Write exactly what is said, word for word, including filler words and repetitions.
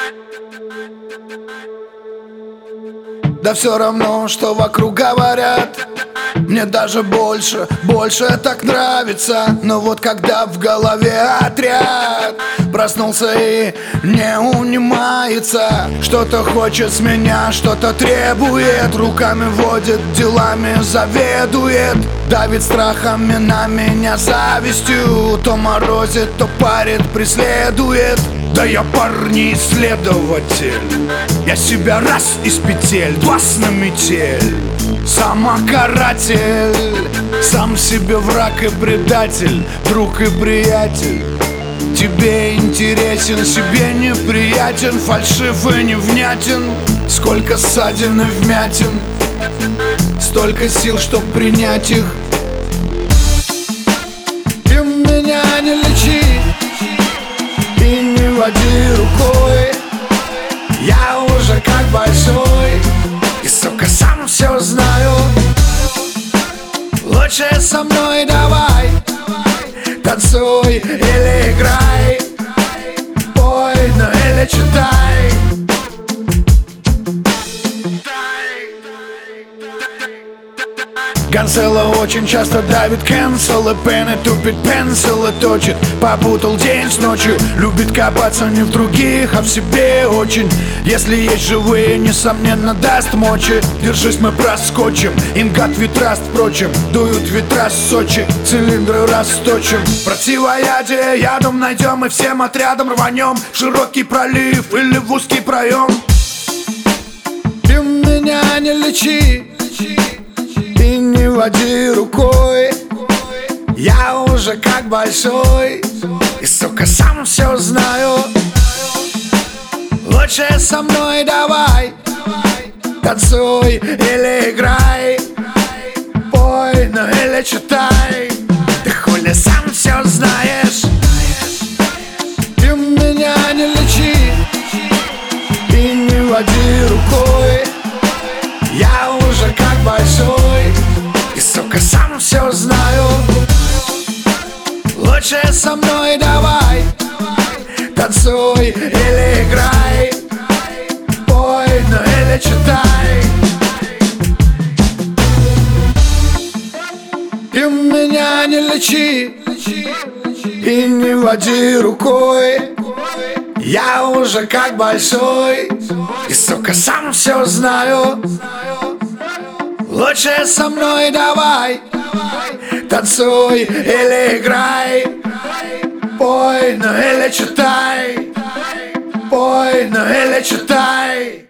Да все равно, что вокруг говорят. Мне даже больше, больше так нравится. Но вот когда в голове отряд проснулся и не унимается, что-то хочет с меня, что-то требует, руками водит, делами заведует, давит страхами на меня завистью, то морозит, то парит, преследует. Да я парень-исследователь, я себя раз из петель, два на метель. Самокаратель, сам себе враг и предатель, друг и приятель. Тебе интересен, себе неприятен, фальшив и невнятен. Сколько ссадин и вмятин, столько сил, чтоб принять их. Ты меня не лечи и не води рукой. Я уже как большой и, сука, сам все знаю. Лучше со мной давай, танцуй или играй, пой, ну или читай. Гансела очень часто давит cancel, и пены тупит пенсил и точит. Попутал день с ночью, любит копаться не в других, а в себе очень. Если есть живые, несомненно даст мочи. Держись, мы проскочим, ингат ветраст, впрочем. Дуют ветра с Сочи, цилиндры расточим. Противоядие ядом найдем и всем отрядом рванем в широкий пролив или в узкий проем. Ты меня не лечи и не води рукой. Я уже как большой и, сука, сам все знаю. Лучше со мной давай, танцуй или играй, пой, ну или читай. Ты хули сам все знаешь. Ты меня не лечи и не води рукой. Я уже как большой и, сука, сам все знаю. Лучше со мной давай, танцуй или играй, пой, ну или читай. Ты меня не лечи и не води рукой. Я уже как большой и, сука, сам все знаю. Лучше со мной давай, танцуй или играй, пой, ну или читай, пой, ну или читай.